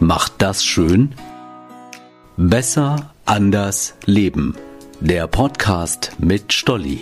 macht das schön? Besser, anders, leben. Der Podcast mit Stolli.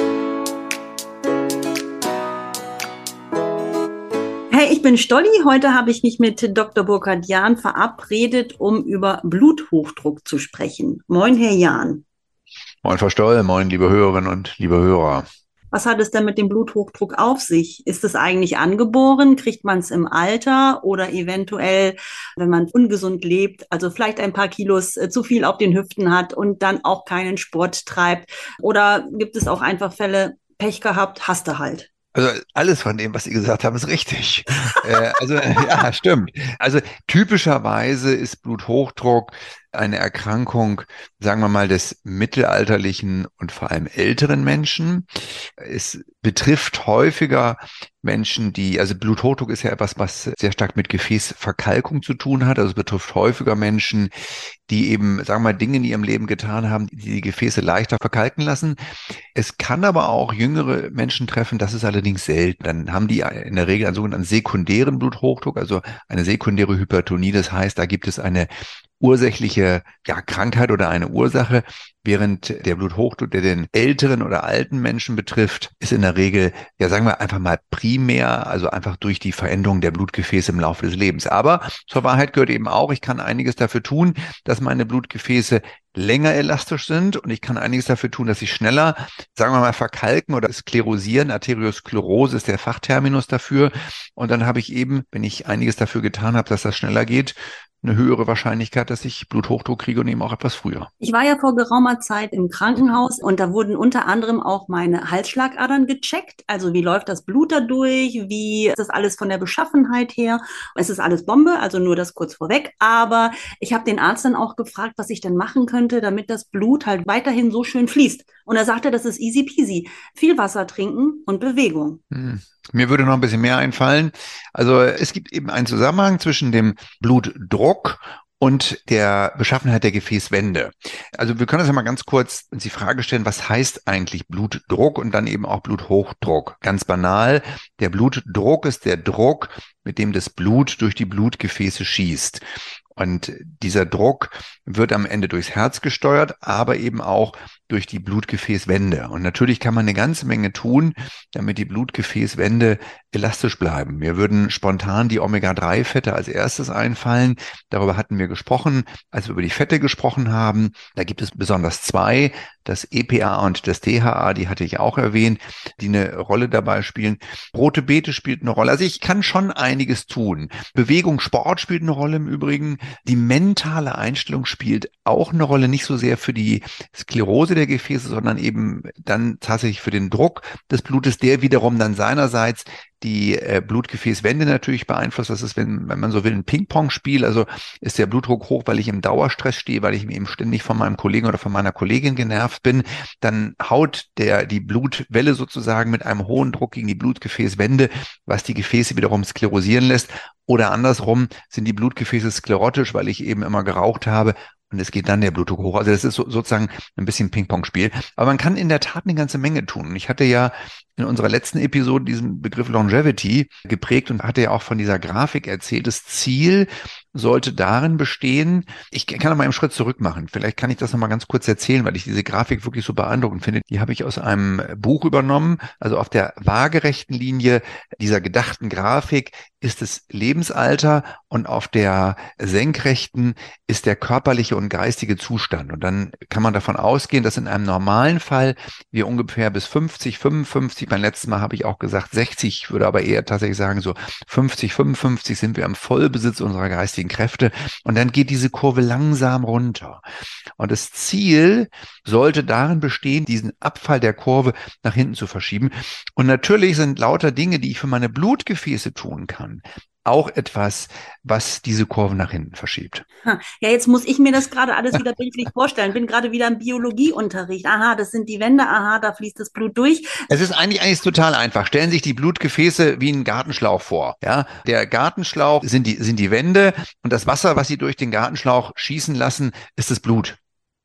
Hey, ich bin Stolli. Heute habe ich mich mit Dr. Burkhard Jahn verabredet, um über Bluthochdruck zu sprechen. Moin, Herr Jahn. Moin, Frau Stoll, moin, liebe Hörerinnen und liebe Hörer. Was hat es denn mit dem Bluthochdruck auf sich? Ist es eigentlich angeboren? Kriegt man es im Alter oder eventuell, wenn man ungesund lebt, also vielleicht ein paar Kilos zu viel auf den Hüften hat und dann auch keinen Sport treibt? Oder gibt es auch einfach Fälle, Pech gehabt, hast du halt? Also alles von dem, was Sie gesagt haben, ist richtig. Ja, stimmt. Also typischerweise ist Bluthochdruck eine Erkrankung, sagen wir mal, des mittelalterlichen und vor allem älteren Menschen. Es betrifft häufiger Menschen, also Bluthochdruck ist ja etwas, was sehr stark mit Gefäßverkalkung zu tun hat. Also es betrifft häufiger Menschen, die eben, sagen wir mal, Dinge in ihrem Leben getan haben, die die Gefäße leichter verkalken lassen. Es kann aber auch jüngere Menschen treffen, das ist allerdings selten. Dann haben die in der Regel einen sogenannten sekundären Bluthochdruck, also eine sekundäre Hypertonie. Das heißt, da gibt es eine ursächliche Krankheit oder eine Ursache, während der Bluthochdruck, der den älteren oder alten Menschen betrifft, ist in der Regel, sagen wir einfach mal primär, also einfach durch die Veränderung der Blutgefäße im Laufe des Lebens. Aber zur Wahrheit gehört eben auch, ich kann einiges dafür tun, dass meine Blutgefäße länger elastisch sind und ich kann einiges dafür tun, dass sie schneller, sagen wir mal, verkalken oder sklerosieren. Arteriosklerose ist der Fachterminus dafür. Und dann habe ich eben, wenn ich einiges dafür getan habe, dass das schneller geht, eine höhere Wahrscheinlichkeit, dass ich Bluthochdruck kriege und eben auch etwas früher. Ich war ja vor geraumer Zeit im Krankenhaus und da wurden unter anderem auch meine Halsschlagadern gecheckt. Also wie läuft das Blut da durch? Wie ist das alles von der Beschaffenheit her? Es ist alles Bombe, also nur das kurz vorweg. Aber ich habe den Arzt dann auch gefragt, was ich denn machen könnte, damit das Blut halt weiterhin so schön fließt. Und er sagte, das ist easy peasy. Viel Wasser trinken und Bewegung. Mir würde noch ein bisschen mehr einfallen. Also es gibt eben einen Zusammenhang zwischen dem Blutdruck und der Beschaffenheit der Gefäßwände. Also wir können das ja mal ganz kurz uns die Frage stellen, was heißt eigentlich Blutdruck und dann eben auch Bluthochdruck? Ganz banal, der Blutdruck ist der Druck, mit dem das Blut durch die Blutgefäße schießt. Und dieser Druck wird am Ende durchs Herz gesteuert, aber eben auch durch die Blutgefäßwände. Und natürlich kann man eine ganze Menge tun, damit die Blutgefäßwände elastisch bleiben. Mir würden spontan die Omega-3-Fette als erstes einfallen. Darüber hatten wir gesprochen, als wir über die Fette gesprochen haben. Da gibt es besonders zwei, das EPA und das DHA, die hatte ich auch erwähnt, die eine Rolle dabei spielen. Rote Beete spielt eine Rolle. Also ich kann schon einiges tun. Bewegung, Sport spielt eine Rolle im Übrigen. Die mentale Einstellung spielt auch eine Rolle, nicht so sehr für die Sklerose der Gefäße, sondern eben dann tatsächlich für den Druck des Blutes, der wiederum dann seinerseits die Blutgefäßwände natürlich beeinflusst. Das ist, wenn man so will, ein Ping-Pong-Spiel. Also ist der Blutdruck hoch, weil ich im Dauerstress stehe, weil ich eben ständig von meinem Kollegen oder von meiner Kollegin genervt bin. Dann haut die Blutwelle sozusagen mit einem hohen Druck gegen die Blutgefäßwände, was die Gefäße wiederum sklerosieren lässt. Oder andersrum sind die Blutgefäße sklerotisch, weil ich eben immer geraucht habe. Und es geht dann der Blutdruck hoch. Also das ist sozusagen ein bisschen Ping-Pong-Spiel. Aber man kann in der Tat eine ganze Menge tun. Und ich hatte ja in unserer letzten Episode diesen Begriff Longevity geprägt und hatte ja auch von dieser Grafik erzählt. Das Ziel sollte darin bestehen, ich kann noch mal einen Schritt zurück machen. Vielleicht kann ich das noch mal ganz kurz erzählen, weil ich diese Grafik wirklich so beeindruckend finde. Die habe ich aus einem Buch übernommen. Also auf der waagerechten Linie dieser gedachten Grafik ist das Lebensalter und auf der senkrechten ist der körperliche und geistige Zustand. Und dann kann man davon ausgehen, dass in einem normalen Fall wir ungefähr bis 50, 55, beim letzten Mal habe ich auch gesagt 60, ich würde aber eher tatsächlich sagen so 50, 55 sind wir im Vollbesitz unserer geistigen Kräfte. Und dann geht diese Kurve langsam runter. Und das Ziel sollte darin bestehen, diesen Abfall der Kurve nach hinten zu verschieben. Und natürlich sind lauter Dinge, die ich für meine Blutgefäße tun kann, auch etwas, was diese Kurve nach hinten verschiebt. Ja, jetzt muss ich mir das gerade alles wieder bildlich vorstellen. Bin gerade wieder im Biologieunterricht. Aha, das sind die Wände. Aha, da fließt das Blut durch. Es ist eigentlich total einfach. Stellen Sie sich die Blutgefäße wie einen Gartenschlauch vor. Ja, der Gartenschlauch sind die Wände und das Wasser, was Sie durch den Gartenschlauch schießen lassen, ist das Blut.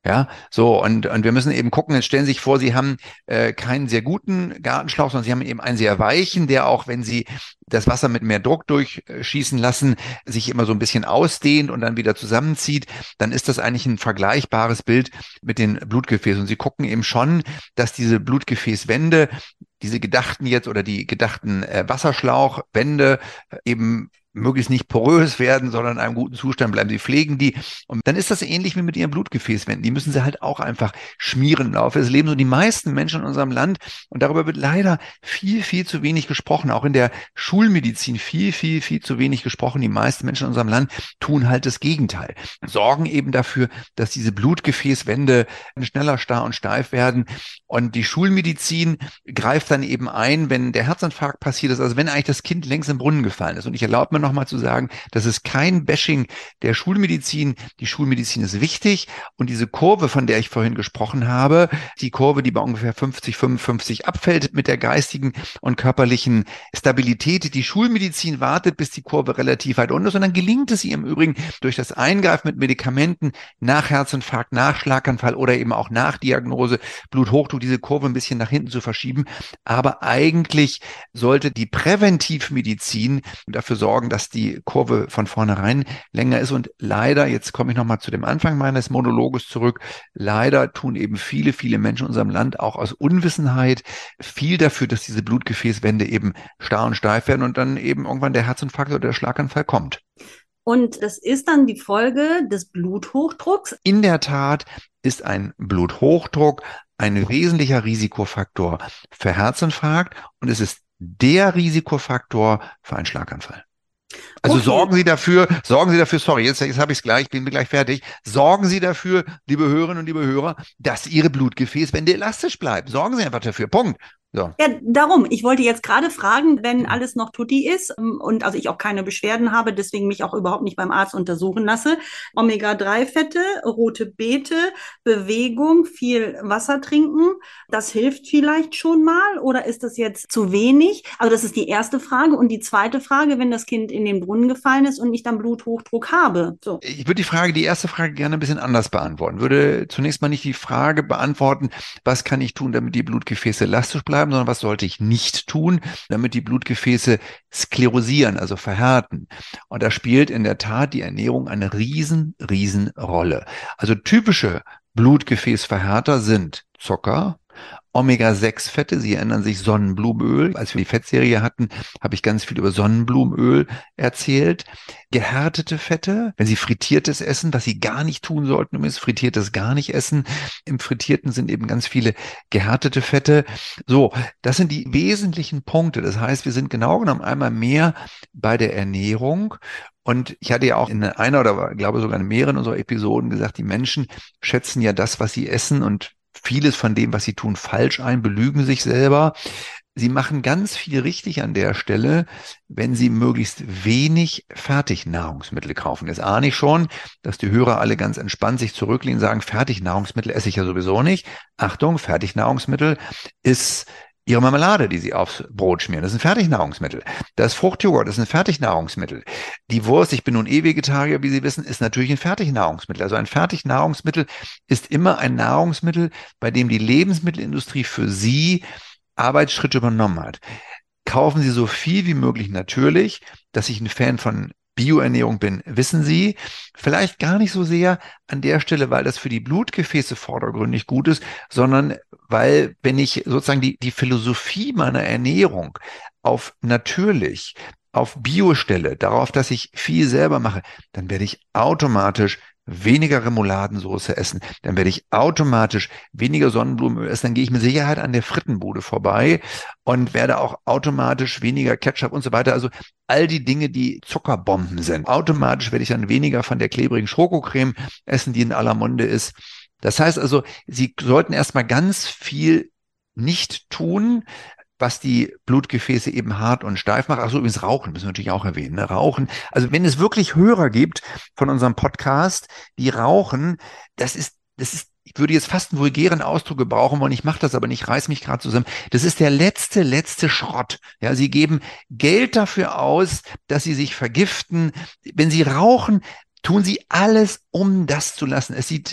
Ja, so, und wir müssen eben gucken, jetzt stellen Sie sich vor, Sie haben keinen sehr guten Gartenschlauch, sondern Sie haben eben einen sehr weichen, der auch, wenn Sie das Wasser mit mehr Druck durchschießen lassen, sich immer so ein bisschen ausdehnt und dann wieder zusammenzieht, dann ist das eigentlich ein vergleichbares Bild mit den Blutgefäßen. Und Sie gucken eben schon, dass diese Blutgefäßwände, diese gedachten jetzt oder die gedachten Wasserschlauchwände eben möglichst nicht porös werden, sondern in einem guten Zustand bleiben. Sie pflegen die. Und dann ist das ähnlich wie mit ihren Blutgefäßwänden. Die müssen sie halt auch einfach schmieren im Laufe des Lebens. Und die meisten Menschen in unserem Land, und darüber wird leider viel, viel zu wenig gesprochen, auch in der Schulmedizin viel, viel, viel zu wenig gesprochen. Die meisten Menschen in unserem Land tun halt das Gegenteil. Sorgen eben dafür, dass diese Blutgefäßwände schneller starr und steif werden. Und die Schulmedizin greift dann eben ein, wenn der Herzinfarkt passiert ist, also wenn eigentlich das Kind längst im Brunnen gefallen ist. Und ich erlaube mir nochmal zu sagen, das ist kein Bashing der Schulmedizin. Die Schulmedizin ist wichtig und diese Kurve, von der ich vorhin gesprochen habe, die Kurve, die bei ungefähr 50, 55 abfällt mit der geistigen und körperlichen Stabilität. Die Schulmedizin wartet, bis die Kurve relativ weit unten ist und dann gelingt es ihr im Übrigen durch das Eingreifen mit Medikamenten nach Herzinfarkt, nach Schlaganfall oder eben auch nach Diagnose Bluthochdruck, diese Kurve ein bisschen nach hinten zu verschieben. Aber eigentlich sollte die Präventivmedizin dafür sorgen, dass die Kurve von vornherein länger ist. Und leider, jetzt komme ich nochmal zu dem Anfang meines Monologes zurück, leider tun eben viele, viele Menschen in unserem Land auch aus Unwissenheit viel dafür, dass diese Blutgefäßwände eben starr und steif werden und dann eben irgendwann der Herzinfarkt oder der Schlaganfall kommt. Und das ist dann die Folge des Bluthochdrucks? In der Tat ist ein Bluthochdruck ein wesentlicher Risikofaktor für Herzinfarkt und es ist der Risikofaktor für einen Schlaganfall. Also Okay. sorgen Sie dafür, sorry, jetzt habe ich es gleich, bin gleich fertig. Sorgen Sie dafür, liebe Hörerinnen und liebe Hörer, dass Ihre Blutgefäßwände elastisch bleiben. Sorgen Sie einfach dafür. Punkt. So. Ja, darum. Ich wollte jetzt gerade fragen, wenn alles noch tutti ist und also ich auch keine Beschwerden habe, deswegen mich auch überhaupt nicht beim Arzt untersuchen lasse. Omega-3-Fette, rote Beete, Bewegung, viel Wasser trinken, das hilft vielleicht schon mal oder ist das jetzt zu wenig? Also das ist die erste Frage. Und die zweite Frage, wenn das Kind in den Brunnen gefallen ist und ich dann Bluthochdruck habe. So. Ich würde die erste Frage gerne ein bisschen anders beantworten. Würde zunächst mal nicht die Frage beantworten, was kann ich tun, damit die Blutgefäße elastisch bleiben, sondern was sollte ich nicht tun, damit die Blutgefäße sklerosieren, also verhärten. Und da spielt in der Tat die Ernährung eine riesen Rolle. Also typische Blutgefäßverhärter sind Zucker, Omega-6-Fette, Sie erinnern sich, Sonnenblumenöl. Als wir die Fettserie hatten, habe ich ganz viel über Sonnenblumenöl erzählt. Gehärtete Fette, wenn Sie Frittiertes essen, was Sie gar nicht tun sollten, ist Frittiertes gar nicht essen. Im Frittierten sind eben ganz viele gehärtete Fette. So, das sind die wesentlichen Punkte. Das heißt, wir sind genau genommen einmal mehr bei der Ernährung. Und ich hatte ja auch in einer oder glaube sogar in mehreren unserer Episoden gesagt, die Menschen schätzen ja das, was sie essen und vieles von dem, was sie tun, falsch ein, belügen sich selber. Sie machen ganz viel richtig an der Stelle, wenn Sie möglichst wenig Fertignahrungsmittel kaufen. Jetzt ahne ich schon, dass die Hörer alle ganz entspannt sich zurücklehnen und sagen, Fertignahrungsmittel esse ich ja sowieso nicht. Achtung, Fertignahrungsmittel ist Ihre Marmelade, die Sie aufs Brot schmieren, das ist ein Fertignahrungsmittel. Das Fruchtjoghurt, das ist ein Fertignahrungsmittel. Die Wurst, ich bin nun Vegetarier, wie Sie wissen, ist natürlich ein Fertignahrungsmittel. Also ein Fertignahrungsmittel ist immer ein Nahrungsmittel, bei dem die Lebensmittelindustrie für Sie Arbeitsschritte übernommen hat. Kaufen Sie so viel wie möglich natürlich, dass ich ein Fan von Bioernährung bin, wissen Sie, vielleicht gar nicht so sehr an der Stelle, weil das für die Blutgefäße vordergründig gut ist, sondern weil, wenn ich sozusagen die Philosophie meiner Ernährung auf natürlich, auf Bio stelle, darauf, dass ich viel selber mache, dann werde ich automatisch weniger Remouladensoße essen, dann werde ich automatisch weniger Sonnenblumenöl essen, dann gehe ich mit Sicherheit an der Frittenbude vorbei und werde auch automatisch weniger Ketchup und so weiter, also all die Dinge, die Zuckerbomben sind. Automatisch werde ich dann weniger von der klebrigen Schokocreme essen, die in aller Munde ist. Das heißt also, Sie sollten erstmal ganz viel nicht tun, was die Blutgefäße eben hart und steif macht. Achso, übrigens Rauchen müssen wir natürlich auch erwähnen. Ne? Rauchen. Also wenn es wirklich Hörer gibt von unserem Podcast, die rauchen, das ist, ich würde jetzt fast einen vulgären Ausdruck gebrauchen wollen, ich mache das aber nicht, reiß mich gerade zusammen. Das ist der letzte Schrott. Ja, Sie geben Geld dafür aus, dass Sie sich vergiften. Wenn Sie rauchen, tun Sie alles, um das zu lassen. Es sieht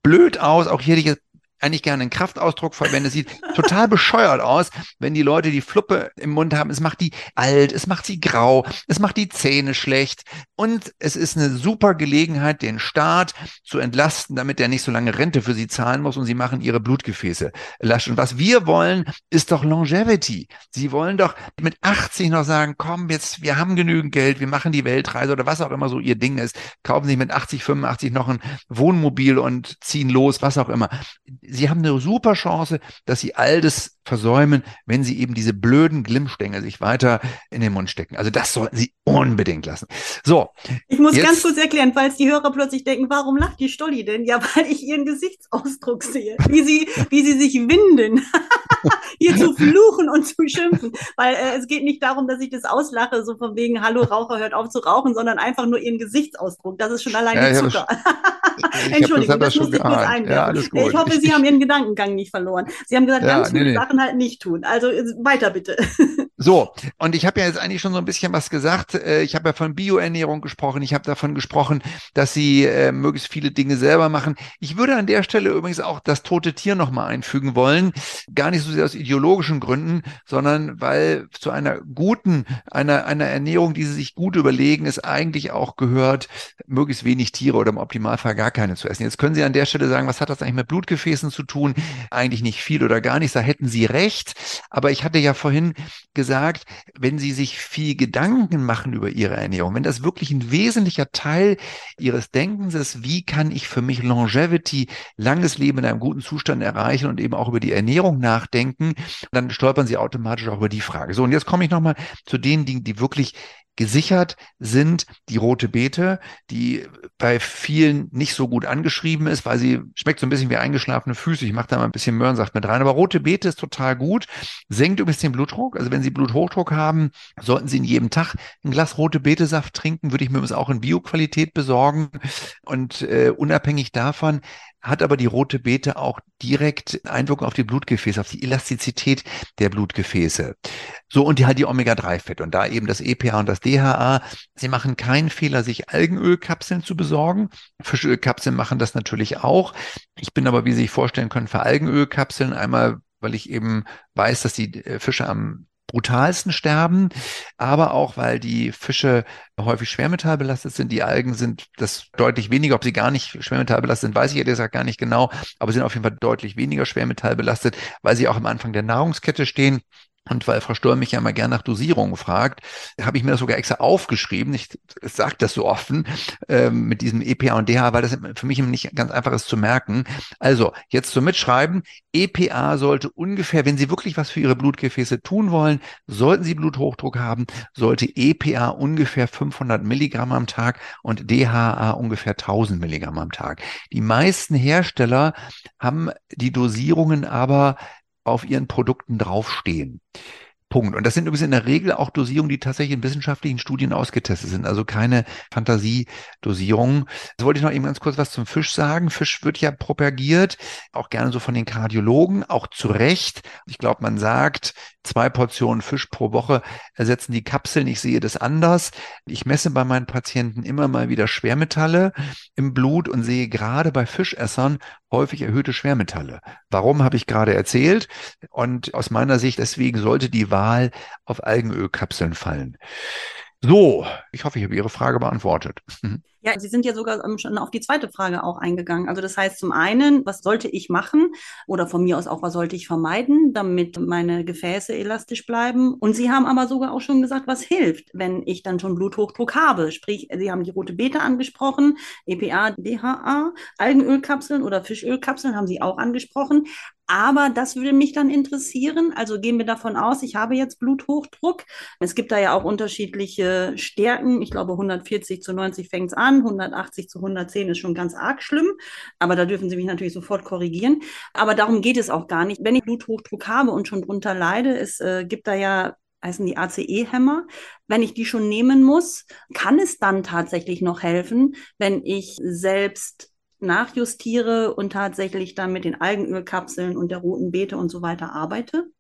blöd aus. Auch hier hätte ich jetzt eigentlich gerne einen Kraftausdruck verwenden. Es sieht total bescheuert aus, wenn die Leute die Fluppe im Mund haben. Es macht die alt, es macht sie grau, es macht die Zähne schlecht. Und es ist eine super Gelegenheit, den Staat zu entlasten, damit er nicht so lange Rente für sie zahlen muss und sie machen ihre Blutgefäße lasch. Und was wir wollen, ist doch Longevity. Sie wollen doch mit 80 noch sagen, komm, jetzt, wir haben genügend Geld, wir machen die Weltreise oder was auch immer so ihr Ding ist. Kaufen Sie mit 80, 85 noch ein Wohnmobil und ziehen los, was auch immer. Sie haben eine super Chance, dass Sie all das versäumen, wenn Sie eben diese blöden Glimmstängel sich weiter in den Mund stecken. Also das sollten Sie unbedingt lassen. So. Ich muss jetzt ganz kurz erklären, falls die Hörer plötzlich denken, warum lacht die Stolli denn? Ja, weil ich ihren Gesichtsausdruck sehe, wie sie sich winden, hier zu fluchen und zu schimpfen. Weil es geht nicht darum, dass ich das auslache, so von wegen, hallo Raucher, hört auf zu rauchen, sondern einfach nur ihren Gesichtsausdruck. Das ist schon alleine ja, Zucker. Entschuldigung, Das schon musste ich kurz geahnt. Ja, einwerfen. alles gut. Ich hoffe, Sie haben Ihren Gedankengang nicht verloren. Sie haben gesagt, Ja, ganz viele nee. Sachen halt nicht tun. Also weiter bitte. So, und ich habe ja jetzt eigentlich schon so ein bisschen was gesagt. Ich habe ja von Bioernährung gesprochen. Ich habe davon gesprochen, dass Sie möglichst viele Dinge selber machen. Ich würde an der Stelle übrigens auch das tote Tier nochmal einfügen wollen. Gar nicht so sehr aus ideologischen Gründen, sondern weil zu einer guten, einer Ernährung, die Sie sich gut überlegen, es eigentlich auch gehört, möglichst wenig Tiere oder im Optimalfall gar keine zu essen. Jetzt können Sie an der Stelle sagen, was hat das eigentlich mit Blutgefäßen zu tun? Eigentlich nicht viel oder gar nichts. Da hätten Sie recht. Aber ich hatte ja vorhin gesagt, wenn Sie sich viel Gedanken machen über Ihre Ernährung, wenn das wirklich ein wesentlicher Teil Ihres Denkens ist, wie kann ich für mich Longevity, langes Leben in einem guten Zustand erreichen und eben auch über die Ernährung nachdenken, dann stolpern Sie automatisch auch über die Frage. So, und jetzt komme ich nochmal zu den Dingen, die wirklich gesichert sind. Die rote Beete, die bei vielen nicht so gut angeschrieben ist, weil sie schmeckt so ein bisschen wie eingeschlafene Füße. Ich mache da mal ein bisschen Möhrensaft mit rein. Aber rote Beete ist total gut. Senkt übrigens den Blutdruck. Also wenn Sie Bluthochdruck haben, sollten Sie in jedem Tag ein Glas rote Beete-Saft trinken. Würde ich mir übrigens auch in Bioqualität besorgen. Und unabhängig davon hat aber die rote Beete auch direkt Einwirkung auf die Blutgefäße, auf die Elastizität der Blutgefäße. So, und die Omega-3-Fette und da eben das EPA und das DHA. Sie machen keinen Fehler, sich Algenölkapseln zu besorgen. Fischölkapseln machen das natürlich auch. Ich bin aber, wie Sie sich vorstellen können, für Algenölkapseln einmal, weil ich eben weiß, dass die Fische am brutalsten sterben, aber auch, weil die Fische häufig schwermetallbelastet sind. Die Algen sind das deutlich weniger. Ob sie gar nicht schwermetallbelastet sind, weiß ich ehrlich gesagt gar nicht genau, aber sind auf jeden Fall deutlich weniger schwermetallbelastet, weil sie auch am Anfang der Nahrungskette stehen. Und weil Frau Stoll mich ja mal gern nach Dosierungen fragt, habe ich mir das sogar extra aufgeschrieben. Ich sage das so offen mit diesem EPA und DHA, weil das für mich nicht ganz einfach ist zu merken. Also jetzt zum Mitschreiben. EPA sollte ungefähr, wenn Sie wirklich was für Ihre Blutgefäße tun wollen, sollten Sie Bluthochdruck haben, sollte EPA ungefähr 500 Milligramm am Tag und DHA ungefähr 1000 Milligramm am Tag. Die meisten Hersteller haben die Dosierungen aber auf ihren Produkten draufstehen. Punkt. Und das sind übrigens in der Regel auch Dosierungen, die tatsächlich in wissenschaftlichen Studien ausgetestet sind, also keine Fantasiedosierungen. Jetzt wollte ich noch eben ganz kurz was zum Fisch sagen. Fisch wird ja propagiert, auch gerne so von den Kardiologen, auch zu Recht. Ich glaube, man sagt, 2 Portionen Fisch pro Woche ersetzen die Kapseln. Ich sehe das anders. Ich messe bei meinen Patienten immer mal wieder Schwermetalle im Blut und sehe gerade bei Fischessern häufig erhöhte Schwermetalle. Warum, habe ich gerade erzählt. Und aus meiner Sicht deswegen sollte die Wahl auf Algenölkapseln fallen. So, ich hoffe, ich habe Ihre Frage beantwortet. Ja, Sie sind ja sogar schon auf die zweite Frage auch eingegangen. Also das heißt zum einen, was sollte ich machen oder von mir aus auch, was sollte ich vermeiden, damit meine Gefäße elastisch bleiben? Und Sie haben aber sogar auch schon gesagt, was hilft, wenn ich dann schon Bluthochdruck habe. Sprich, Sie haben die rote Beete angesprochen, EPA, DHA, Algenölkapseln oder Fischölkapseln haben Sie auch angesprochen. Aber das würde mich dann interessieren. Also gehen wir davon aus, ich habe jetzt Bluthochdruck. Es gibt da ja auch unterschiedliche Stärken. Ich glaube, 140/90 fängt es an, 180/110 ist schon ganz arg schlimm. Aber da dürfen Sie mich natürlich sofort korrigieren. Aber darum geht es auch gar nicht. Wenn ich Bluthochdruck habe und schon drunter leide, es gibt da ja, heißen die ACE-Hämmer. Wenn ich die schon nehmen muss, kann es dann tatsächlich noch helfen, wenn ich selbst nachjustiere und tatsächlich dann mit den Algenölkapseln und der roten Beete und so weiter arbeite?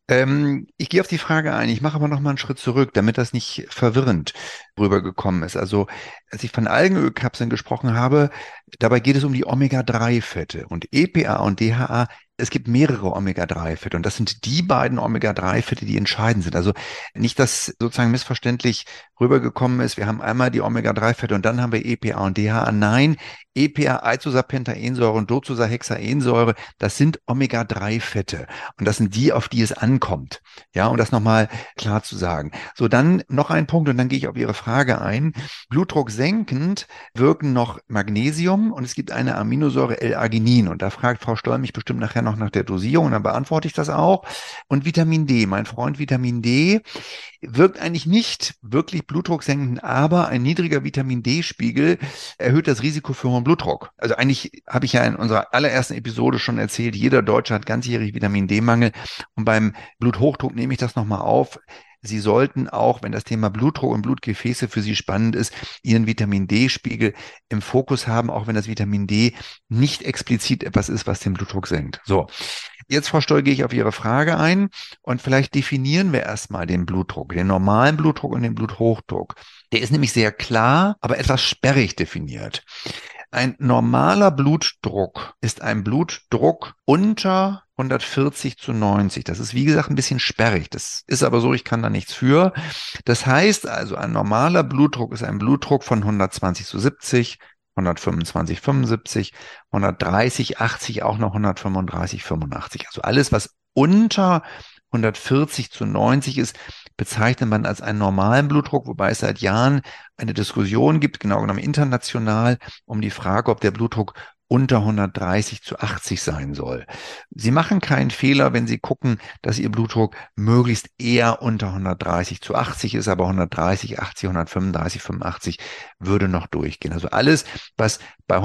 Ich gehe auf die Frage ein. Ich mache aber noch mal einen Schritt zurück, damit das nicht verwirrend rübergekommen ist. Also, als ich von Algenölkapseln gesprochen habe, dabei geht es um die Omega-3-Fette und EPA und DHA. Es gibt mehrere Omega-3-Fette und das sind die beiden Omega-3-Fette, die entscheidend sind. Also nicht, dass sozusagen missverständlich rübergekommen ist. Wir haben einmal die Omega-3-Fette und dann haben wir EPA und DHA. Nein, EPA, Eicosapentaensäure und Docosahexaensäure, das sind Omega-3-Fette. Und das sind die, auf die es ankommt. Ja, um das nochmal klar zu sagen. So, dann noch ein Punkt und dann gehe ich auf Ihre Frage ein. Blutdruck senkend wirken noch Magnesium und es gibt eine Aminosäure L-Arginin. Und da fragt Frau Stoll mich bestimmt nachher noch nach der Dosierung und dann beantworte ich das auch. Und Vitamin D, mein Freund Vitamin D, wirkt eigentlich nicht wirklich blutdrucksenkend, aber ein niedriger Vitamin D-Spiegel erhöht das Risiko für hohen Blutdruck. Also eigentlich habe ich ja in unserer allerersten Episode schon erzählt, jeder Deutsche hat ganzjährig Vitamin D-Mangel und beim Bluthochdruck nehme ich das nochmal auf. Sie sollten auch, wenn das Thema Blutdruck und Blutgefäße für Sie spannend ist, Ihren Vitamin D-Spiegel im Fokus haben, auch wenn das Vitamin D nicht explizit etwas ist, was den Blutdruck senkt. So, jetzt, Frau Stoll, gehe ich auf Ihre Frage ein und vielleicht definieren wir erstmal den Blutdruck, den normalen Blutdruck und den Bluthochdruck. Der ist nämlich sehr klar, aber etwas sperrig definiert. Ein normaler Blutdruck ist ein Blutdruck unter 140/90. Das ist, wie gesagt, ein bisschen sperrig. Das ist aber so, ich kann da nichts für. Das heißt also, ein normaler Blutdruck ist ein Blutdruck von 120/70, 125/75, 130/80, auch noch 135/85. Also alles, was unter 140/90 ist, bezeichnet man als einen normalen Blutdruck, wobei es seit Jahren eine Diskussion gibt, genau genommen international, um die Frage, ob der Blutdruck unter 130/80 sein soll. Sie machen keinen Fehler, wenn Sie gucken, dass Ihr Blutdruck möglichst eher unter 130/80 ist, aber 130/80, 135/85 würde noch durchgehen. Also alles, was bei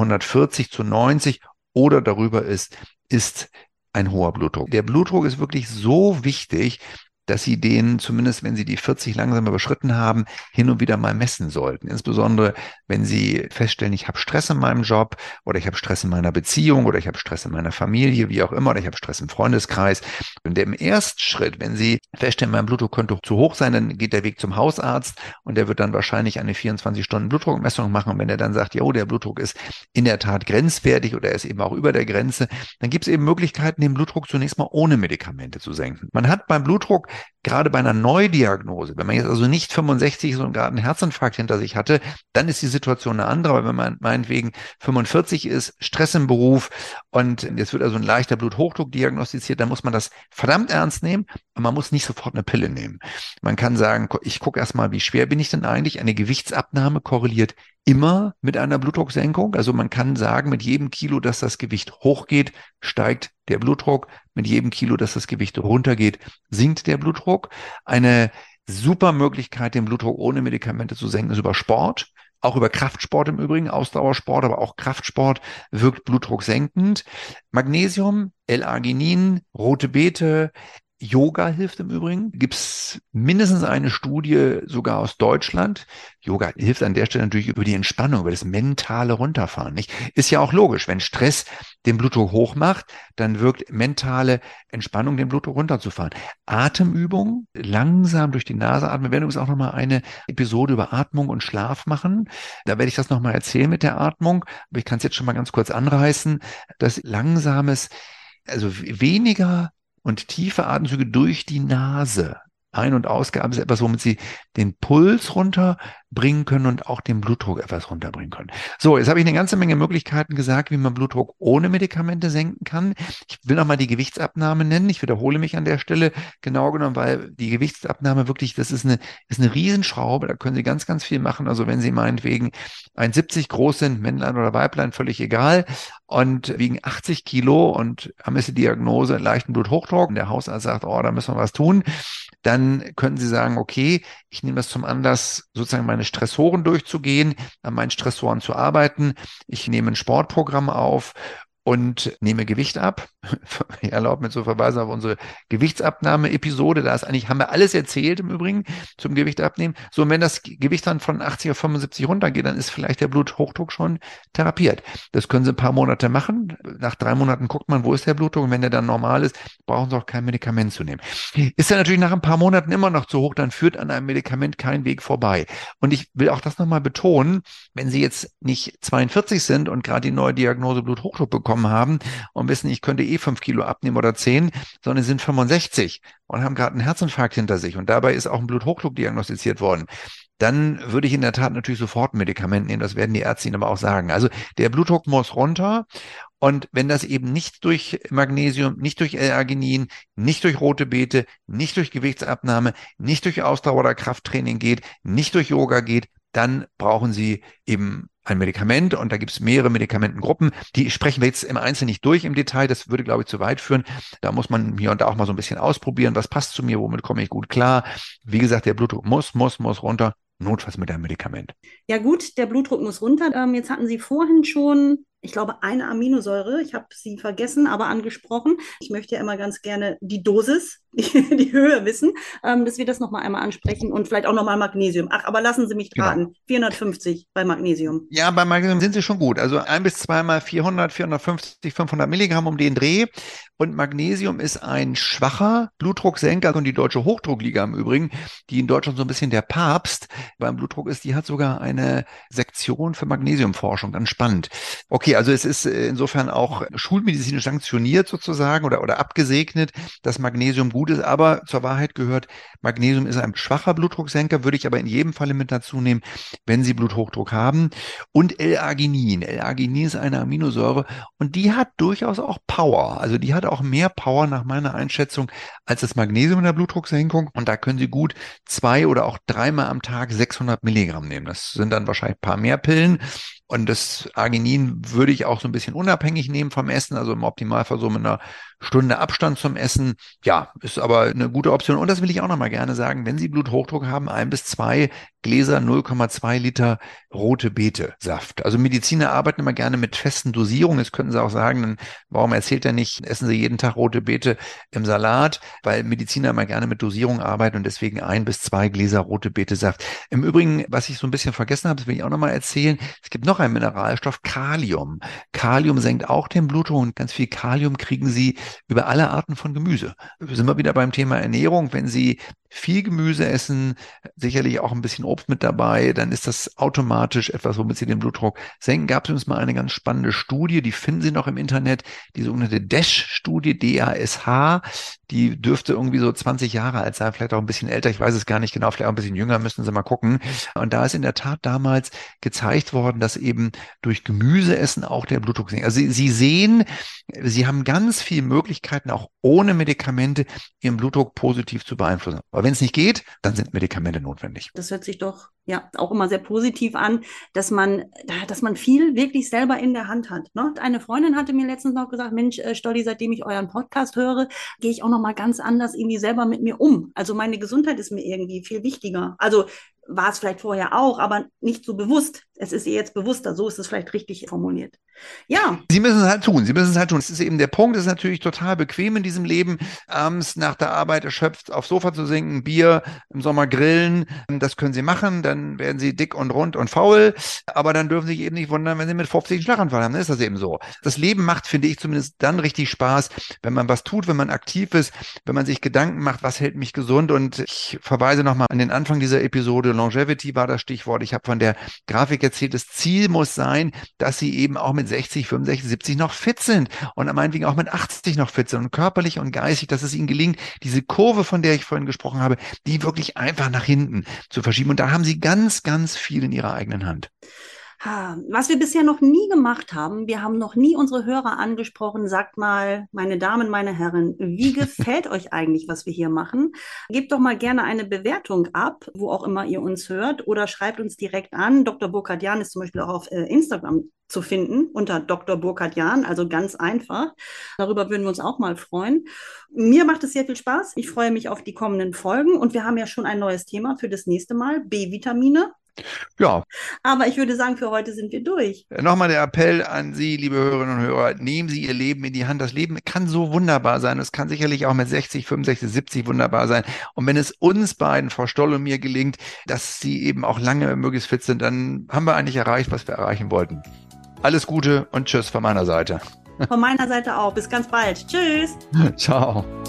140/90 oder darüber ist, ist ein hoher Blutdruck. Der Blutdruck ist wirklich so wichtig, dass Sie den, zumindest wenn Sie die 40 langsam überschritten haben, hin und wieder mal messen sollten. Insbesondere, wenn Sie feststellen, ich habe Stress in meinem Job oder ich habe Stress in meiner Beziehung oder ich habe Stress in meiner Familie, wie auch immer, oder ich habe Stress im Freundeskreis. Und im ersten Schritt, wenn Sie feststellen, mein Blutdruck könnte zu hoch sein, dann geht der Weg zum Hausarzt und der wird dann wahrscheinlich eine 24-Stunden-Blutdruckmessung machen. Und wenn er dann sagt, jo, der Blutdruck ist in der Tat grenzwertig oder er ist eben auch über der Grenze, dann gibt es eben Möglichkeiten, den Blutdruck zunächst mal ohne Medikamente zu senken. Man hat beim Blutdruck gerade bei einer Neudiagnose, wenn man jetzt also nicht 65 ist und gerade einen Herzinfarkt hinter sich hatte, dann ist die Situation eine andere. Aber wenn man meinetwegen 45 ist, Stress im Beruf und jetzt wird also ein leichter Bluthochdruck diagnostiziert, dann muss man das verdammt ernst nehmen und man muss nicht sofort eine Pille nehmen. Man kann sagen, ich gucke erstmal, wie schwer bin ich denn eigentlich? Eine Gewichtsabnahme korreliert immer mit einer Blutdrucksenkung. Also man kann sagen, mit jedem Kilo, dass das Gewicht hochgeht, steigt der Blutdruck. Mit jedem Kilo, dass das Gewicht runtergeht, sinkt der Blutdruck. Eine super Möglichkeit, den Blutdruck ohne Medikamente zu senken, ist über Sport. Auch über Kraftsport im Übrigen, Ausdauersport, aber auch Kraftsport wirkt Blutdruck senkend. Magnesium, L-Arginin, rote Beete, Yoga hilft im Übrigen. Gibt es mindestens eine Studie sogar aus Deutschland. Yoga hilft an der Stelle natürlich über die Entspannung, über das mentale Runterfahren. Nicht? Ist ja auch logisch, wenn Stress den Blutdruck hoch macht, dann wirkt mentale Entspannung, den Blutdruck runterzufahren. Atemübungen, langsam durch die Nase atmen. Wir werden übrigens auch nochmal eine Episode über Atmung und Schlaf machen. Da werde ich das nochmal erzählen mit der Atmung. Aber ich kann es jetzt schon mal ganz kurz anreißen. Das langsames, also weniger und tiefe Atemzüge durch die Nase. Ein- und Ausgabe ist etwas, womit Sie den Puls runterbringen können und auch den Blutdruck etwas runterbringen können. So, jetzt habe ich eine ganze Menge Möglichkeiten gesagt, wie man Blutdruck ohne Medikamente senken kann. Ich will noch mal die Gewichtsabnahme nennen. Ich wiederhole mich an der Stelle genau genommen, weil die Gewichtsabnahme wirklich, das ist eine Riesenschraube. Da können Sie ganz, ganz viel machen. Also wenn Sie meinetwegen 1,70 groß sind, Männlein oder Weiblein, völlig egal, und wiegen 80 Kilo und haben jetzt die Diagnose leichten Bluthochdruck und der Hausarzt sagt, oh, da müssen wir was tun, dann können Sie sagen, okay, ich nehme das zum Anlass, sozusagen meine Stressoren durchzugehen, an meinen Stressoren zu arbeiten. Ich nehme ein Sportprogramm auf und nehme Gewicht ab. Ich erlaube mir zu verweisen auf unsere Gewichtsabnahme-Episode. Haben wir alles erzählt im Übrigen zum Gewicht abnehmen. So, und wenn das Gewicht dann von 80 auf 75 runtergeht, dann ist vielleicht der Bluthochdruck schon therapiert. Das können Sie ein paar Monate machen. Nach 3 Monaten guckt man, wo ist der Blutdruck. Und wenn der dann normal ist, brauchen Sie auch kein Medikament zu nehmen. Ist er natürlich nach ein paar Monaten immer noch zu hoch, dann führt an einem Medikament kein Weg vorbei. Und ich will auch das nochmal betonen, wenn Sie jetzt nicht 42 sind und gerade die neue Diagnose Bluthochdruck bekommen haben und wissen, ich könnte 5 Kilo abnehmen oder 10, sondern sie sind 65 und haben gerade einen Herzinfarkt hinter sich und dabei ist auch ein Bluthochdruck diagnostiziert worden, dann würde ich in der Tat natürlich sofort ein Medikament nehmen. Das werden die Ärzte Ihnen aber auch sagen. Also der Blutdruck muss runter. Und wenn das eben nicht durch Magnesium, nicht durch L-Arginin, nicht durch rote Beete, nicht durch Gewichtsabnahme, nicht durch Ausdauer oder Krafttraining geht, nicht durch Yoga geht, dann brauchen Sie eben ein Medikament und da gibt es mehrere Medikamentengruppen. Die sprechen wir jetzt im Einzelnen nicht durch im Detail. Das würde, glaube ich, zu weit führen. Da muss man hier und da auch mal so ein bisschen ausprobieren. Was passt zu mir? Womit komme ich gut klar? Wie gesagt, der Blutdruck muss runter. Notfalls mit einem Medikament. Ja gut, der Blutdruck muss runter. Jetzt hatten Sie vorhin schon, ich glaube, eine Aminosäure, ich habe sie vergessen, aber angesprochen. Ich möchte ja immer ganz gerne die Dosis, die Höhe wissen, dass wir das nochmal einmal ansprechen und vielleicht auch nochmal Magnesium. Ach, aber lassen Sie mich raten, genau. 450 bei Magnesium. Ja, bei Magnesium sind Sie schon gut. Also 1 bis 2 mal 400, 450, 500 Milligramm um den Dreh. Und Magnesium ist ein schwacher Blutdrucksenker und die Deutsche Hochdruckliga im Übrigen, die in Deutschland so ein bisschen der Papst beim Blutdruck ist, die hat sogar eine Sektion für Magnesiumforschung. Ganz spannend. Okay, also es ist insofern auch schulmedizinisch sanktioniert sozusagen oder abgesegnet, dass Magnesium gut ist. Aber zur Wahrheit gehört, Magnesium ist ein schwacher Blutdrucksenker, würde ich aber in jedem Falle mit dazu nehmen, wenn Sie Bluthochdruck haben. Und L-Arginin. L-Arginin ist eine Aminosäure und die hat durchaus auch Power. Also die hat auch mehr Power nach meiner Einschätzung als das Magnesium in der Blutdrucksenkung. Und da können Sie gut 2 oder auch 3 Mal am Tag 600 Milligramm nehmen. Das sind dann wahrscheinlich ein paar mehr Pillen. Und das Arginin würde ich auch so ein bisschen unabhängig nehmen vom Essen, also im Optimalfall so mit einer Stunde Abstand zum Essen. Ja, ist aber eine gute Option. Und das will ich auch nochmal gerne sagen, wenn Sie Bluthochdruck haben, 1 bis 2 Gläser 0,2 Liter rote Beete Saft. Also Mediziner arbeiten immer gerne mit festen Dosierungen. Jetzt könnten Sie auch sagen, dann, warum erzählt er nicht, essen Sie jeden Tag rote Beete im Salat? Weil Mediziner immer gerne mit Dosierungen arbeiten und deswegen 1 bis 2 Gläser rote Beete Saft. Im Übrigen, was ich so ein bisschen vergessen habe, das will ich auch nochmal erzählen. Es gibt noch einen Mineralstoff, Kalium. Kalium senkt auch den Blutdruck und ganz viel Kalium kriegen Sie über alle Arten von Gemüse. Wir sind mal wieder beim Thema Ernährung. Wenn Sie viel Gemüse essen, sicherlich auch ein bisschen Obst mit dabei, dann ist das automatisch etwas, womit Sie den Blutdruck senken. Gab es übrigens mal eine ganz spannende Studie, die finden Sie noch im Internet, die sogenannte DASH-Studie, D-A-S-H, die dürfte irgendwie so 20 Jahre alt sein, vielleicht auch ein bisschen älter, ich weiß es gar nicht genau, vielleicht auch ein bisschen jünger, müssen Sie mal gucken. Und da ist in der Tat damals gezeigt worden, dass eben durch Gemüseessen auch der Blutdruck sinkt. Also Sie sehen, Sie haben ganz viele Möglichkeiten, auch ohne Medikamente Ihren Blutdruck positiv zu beeinflussen. Aber wenn es nicht geht, dann sind Medikamente notwendig. Das hört sich doch ja auch immer sehr positiv an, dass man viel wirklich selber in der Hand hat. Ne? Eine Freundin hatte mir letztens noch gesagt, Mensch, Stolli, seitdem ich euren Podcast höre, gehe ich auch noch mal ganz anders irgendwie selber mit mir um. Also meine Gesundheit ist mir irgendwie viel wichtiger. Also war es vielleicht vorher auch, aber nicht so bewusst. Es ist ihr jetzt bewusster, so ist es vielleicht richtig formuliert. Ja. Sie müssen es halt tun. Das ist eben der Punkt. Es ist natürlich total bequem in diesem Leben, abends nach der Arbeit erschöpft aufs Sofa zu sinken, Bier, im Sommer grillen. Das können Sie machen, dann werden Sie dick und rund und faul. Aber dann dürfen Sie sich eben nicht wundern, wenn Sie mit 50 einen Schlaganfall haben. Dann ist das eben so. Das Leben macht, finde ich, zumindest dann richtig Spaß, wenn man was tut, wenn man aktiv ist, wenn man sich Gedanken macht, was hält mich gesund. Und ich verweise nochmal an den Anfang dieser Episode. Longevity war das Stichwort. Ich habe von der Grafik erzählt, das Ziel muss sein, dass Sie eben auch mit 60, 65, 70 noch fit sind und meinetwegen auch mit 80 noch fit sind und körperlich und geistig, dass es Ihnen gelingt, diese Kurve, von der ich vorhin gesprochen habe, die wirklich einfach nach hinten zu verschieben. Und da haben Sie ganz, ganz viel in Ihrer eigenen Hand. Was wir bisher noch nie gemacht haben, wir haben noch nie unsere Hörer angesprochen. Sagt mal, meine Damen, meine Herren, wie gefällt euch eigentlich, was wir hier machen? Gebt doch mal gerne eine Bewertung ab, wo auch immer ihr uns hört, oder schreibt uns direkt an. Dr. Burkhard-Jahn ist zum Beispiel auch auf Instagram zu finden, unter Dr. Burkhard-Jahn, also ganz einfach. Darüber würden wir uns auch mal freuen. Mir macht es sehr viel Spaß. Ich freue mich auf die kommenden Folgen und wir haben ja schon ein neues Thema für das nächste Mal, B-Vitamine. Ja, Aber ich würde sagen, für heute sind wir durch. nochmal der Appell an Sie, liebe Hörerinnen und Hörer, nehmen Sie Ihr Leben in die Hand. Das Leben kann so wunderbar sein. Es kann sicherlich auch mit 60, 65, 70 wunderbar sein. Und wenn es uns beiden, Frau Stoll und mir, gelingt, dass Sie eben auch lange möglichst fit sind, dann haben wir eigentlich erreicht, was wir erreichen wollten. Alles Gute und tschüss von meiner Seite. Von meiner Seite auch. Bis ganz bald. Tschüss. Ciao.